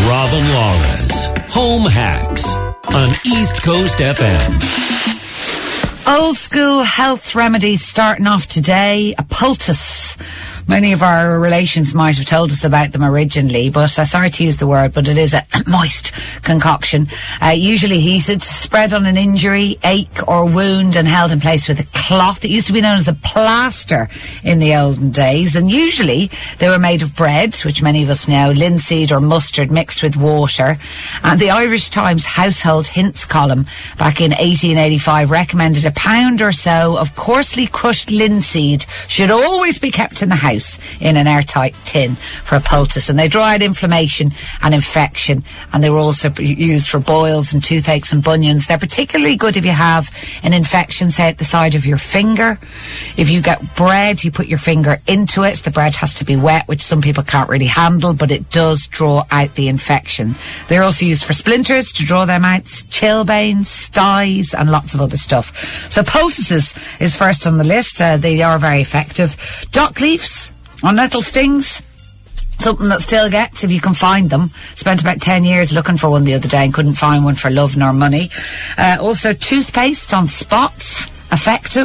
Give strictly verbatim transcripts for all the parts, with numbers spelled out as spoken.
Robin Laura's Home Hacks on East Coast F M. Old school health remedies starting off today. A poultice. Many of our relations might have told us about them originally, but I'm sorry to use the word, but it is a moist concoction, uh, usually heated, spread on an injury, ache or wound and held in place with a cloth. It used to be known as a plaster in the olden days, and usually they were made of bread, which many of us know, linseed or mustard mixed with water. And the Irish Times Household Hints column back in eighteen eighty-five recommended a pound or so of coarsely crushed linseed should always be kept in the house in an airtight tin for a poultice, and they draw out inflammation and infection, and they were also used for boils and toothaches and bunions. They're particularly good if you have an infection, say at the side of your finger. If you get bread, you put your finger into it. The bread has to be wet, which some people can't really handle, but it does draw out the infection. They're also used for splinters to draw them out, chilblains, styes and lots of other stuff. So poultices is first on the list. Uh, they are very effective. Dock leaves on nettle stings, something that still gets if you can find them. Spent about ten years looking for one the other day and couldn't find one for love nor money. Uh, also toothpaste on spots, effective.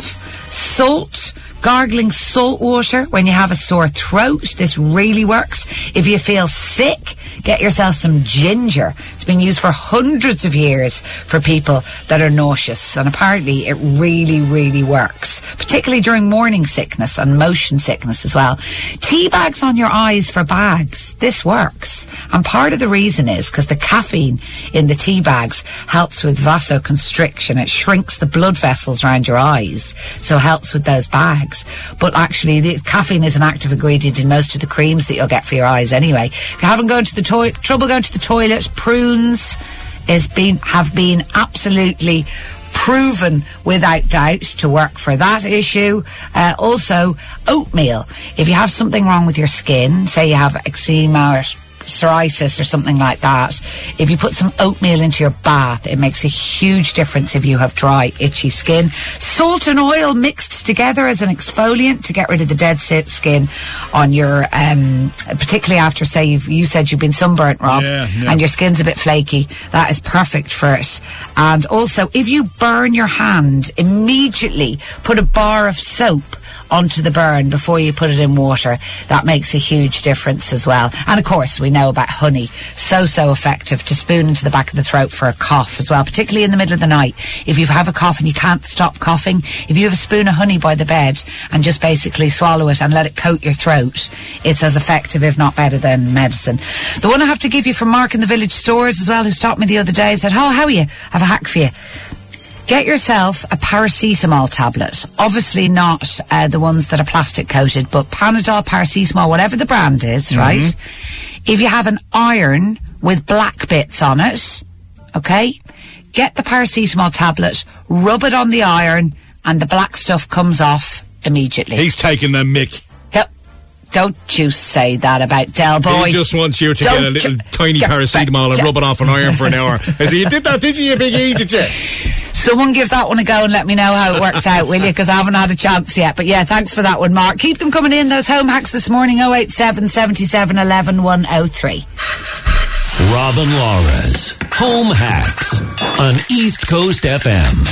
Salt, gargling salt water when you have a sore throat. This really works. If you feel sick, get yourself some ginger. It's been used for hundreds of years for people that are nauseous, and apparently it really, really works, particularly during morning sickness and motion sickness as well. Tea bags on your eyes for bags. This works, and part of the reason is because the caffeine in the tea bags helps with vasoconstriction. It shrinks the blood vessels around your eyes, so helps with those bags. But actually, the caffeine is an active ingredient in most of the creams that you'll get for your eyes anyway. If you haven't gone to the toi- trouble going to the toilet, prunes is been have been absolutely proven without doubt to work for that issue. Uh, also, oatmeal. If you have something wrong with your skin, say you have eczema or psoriasis or something like that, if you put some oatmeal into your bath, it makes a huge difference if you have dry, itchy skin. Salt and oil mixed together as an exfoliant to get rid of the dead skin on your, um, particularly after, say, you've, you said you've been sunburnt, Rob, yeah, yeah. and your skin's a bit flaky. That is perfect for it. And also, if you burn your hand, immediately put a bar of soap onto the burn before you put it in water. That makes a huge difference as well. And of course, we know about honey. So, so effective to spoon into the back of the throat for a cough as well, particularly in the middle of the night. If you have a cough and you can't stop coughing, if you have a spoon of honey by the bed and just basically swallow it and let it coat your throat, it's as effective, if not better, than medicine. The one I have to give you from Mark in the Village Stores as well, who stopped me the other day, said, oh, how are you? I have a hack for you. Get yourself a paracetamol tablet. Obviously not uh, the ones that are plastic coated, but Panadol, paracetamol, whatever the brand is, mm-hmm. right? If you have an iron with black bits on it, okay, get the paracetamol tablet, rub it on the iron, and the black stuff comes off immediately. He's taking the mick. Yep. Don't you say that about Del Boy. He just wants you to Don't get a little ju- tiny paracetamol and rub it off an iron for an hour. I said, you did that, did you, you big E, did you? Someone give that one a go and let me know how it works out, will you? Because I haven't had a chance yet. But yeah, thanks for that one, Mark. Keep them coming in, those home hacks this morning, oh eight seven, seven seven, one one, one oh three. Robin Laura's Home Hacks on East Coast F M.